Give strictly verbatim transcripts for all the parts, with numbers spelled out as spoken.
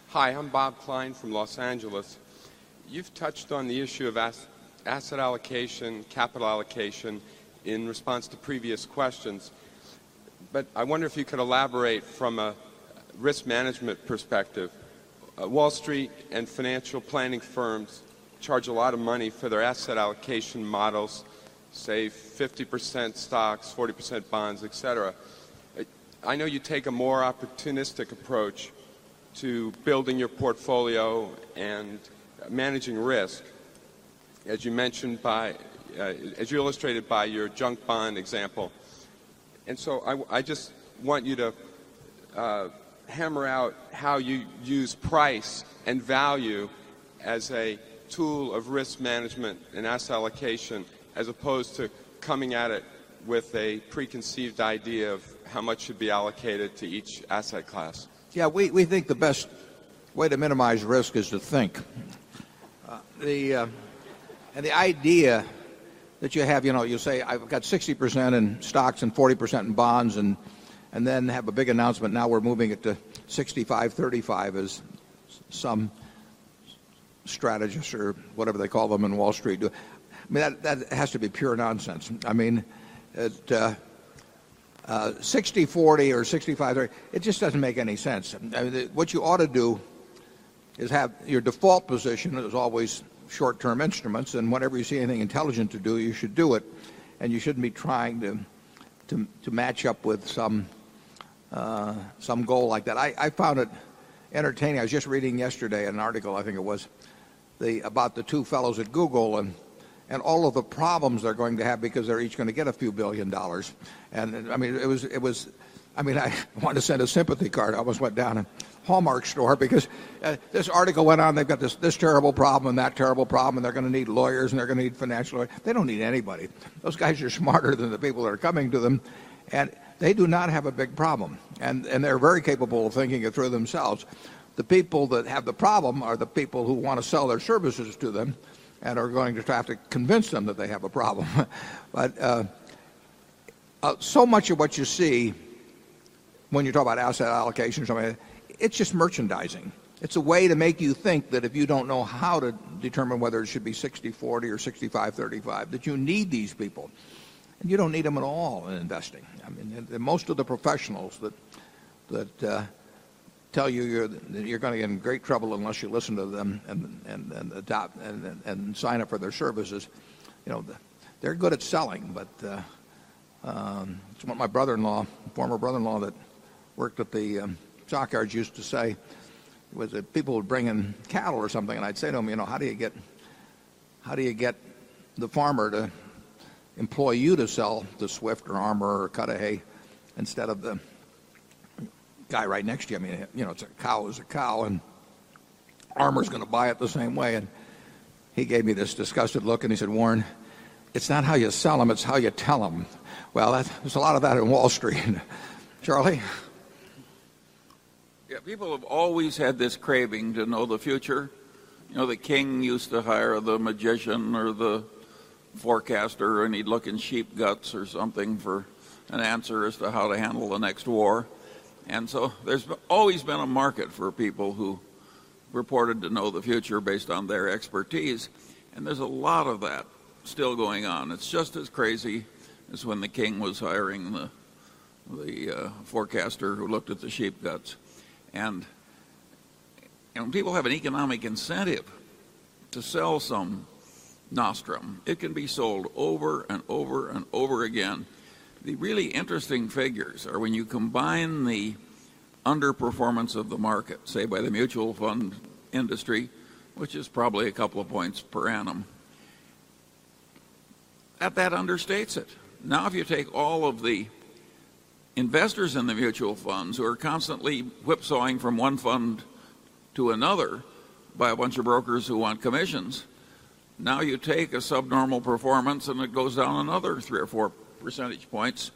Hi, I'm Bob Klein from Los Angeles. You've touched on the issue of ass- asset allocation, capital allocation in response to previous questions. But I wonder if you could elaborate from a risk management perspective. Uh, Wall Street and financial planning firms charge a lot of money for their asset allocation models, say fifty percent stocks, forty percent bonds, et cetera. I know you take a more opportunistic approach to building your portfolio and managing risk, as you mentioned by, uh, as you illustrated by your junk bond example. And so I, I just want you to uh, hammer out how you use price and value as a tool of risk management and asset allocation, as opposed to coming at it with a preconceived idea of how much should be allocated to each asset class. Yeah, we, we think the best way to minimize risk is to think. Uh, the uh, and the idea that you have, you know, you say I've got sixty percent in stocks and forty percent in bonds, and and then have a big announcement. Now we're moving it to sixty-five thirty-five, as some strategists or whatever they call them in Wall Street do. I mean, that that has to be pure nonsense. I mean, it. Uh, Uh, sixty forty or sixty-five thirty, it just doesn't make any sense. I mean, what you ought to do is have your default position is always short-term instruments, and whenever you see anything intelligent to do, you should do it, and you shouldn't be trying to to, to match up with some uh, some goal like that. I, I found it entertaining. I was just reading yesterday an article, I think it was, the about the two fellows at Google and and all of the problems they're going to have because they're each going to get a few billion dollars. And I mean, it was, it was, I mean, I wanted to send a sympathy card. I almost went down a Hallmark store because uh, this article went on. They've got this, this terrible problem and that terrible problem, and they're going to need lawyers and they're going to need financial lawyers. They don't need anybody. Those guys are smarter than the people that are coming to them. And they do not have a big problem. And, and they're very capable of thinking it through themselves. The people that have the problem are the people who want to sell their services to them and are going to have to convince them that they have a problem. But uh, uh, so much of what you see when you talk about asset allocation, or something, it's just merchandising. It's a way to make you think that if you don't know how to determine whether it should be sixty forty or sixty-five thirty-five, that you need these people. And you don't need them at all in investing. I mean, most of the professionals that that uh, tell you you're you're going to get in great trouble unless you listen to them and and and adopt and, and, and sign up for their services. You know, they're good at selling, but uh, um, it's what my brother-in-law, former brother-in-law that worked at the um, stockyards, used to say. Was that people would bring in cattle or something, and I'd say to them, you know, how do you get how do you get the farmer to employ you to sell to Swift or Armour or Cudahy instead of the guy right next to you? I mean, you know, it's a cow is a cow, and Armour's going to buy it the same way. And he gave me this disgusted look, and he said, Warren, it's not how you sell them, it's how you tell them. Well, that, there's a lot of that in Wall Street. Charlie? Yeah, people have always had this craving to know the future. You know, the king used to hire the magician or the forecaster, and he'd look in sheep guts or something for an answer as to how to handle the next war. And so there's always been a market for people who reported to know the future based on their expertise. And there's a lot of that still going on. It's just as crazy as when the king was hiring the, the uh, forecaster who looked at the sheep guts. And, and people have an economic incentive to sell some nostrum. It can be sold over and over and over again. The really interesting figures are when you combine the underperformance of the market, say by the mutual fund industry, which is probably a couple of points per annum, that, that understates it. Now if you take all of the investors in the mutual funds who are constantly whipsawing from one fund to another by a bunch of brokers who want commissions, now you take a subnormal performance and it goes down another three or four percentage points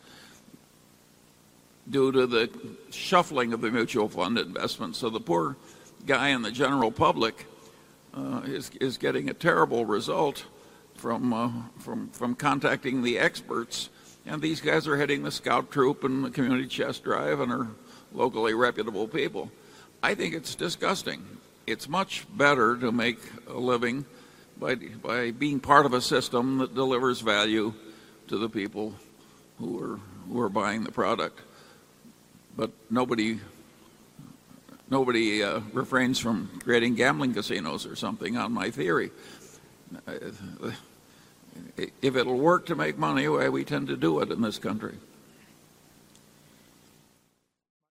due to the shuffling of the mutual fund investments. So the poor guy in the general public uh, is, is getting a terrible result from, uh, from, from contacting the experts. And these guys are heading the scout troop and the community chess drive and are locally reputable people. I think it's disgusting. It's much better to make a living by, by being part of a system that delivers value to the people who are, who are buying the product. But nobody, nobody uh, refrains from creating gambling casinos or something on my theory. If it'll work to make money, well, we tend to do it in this country.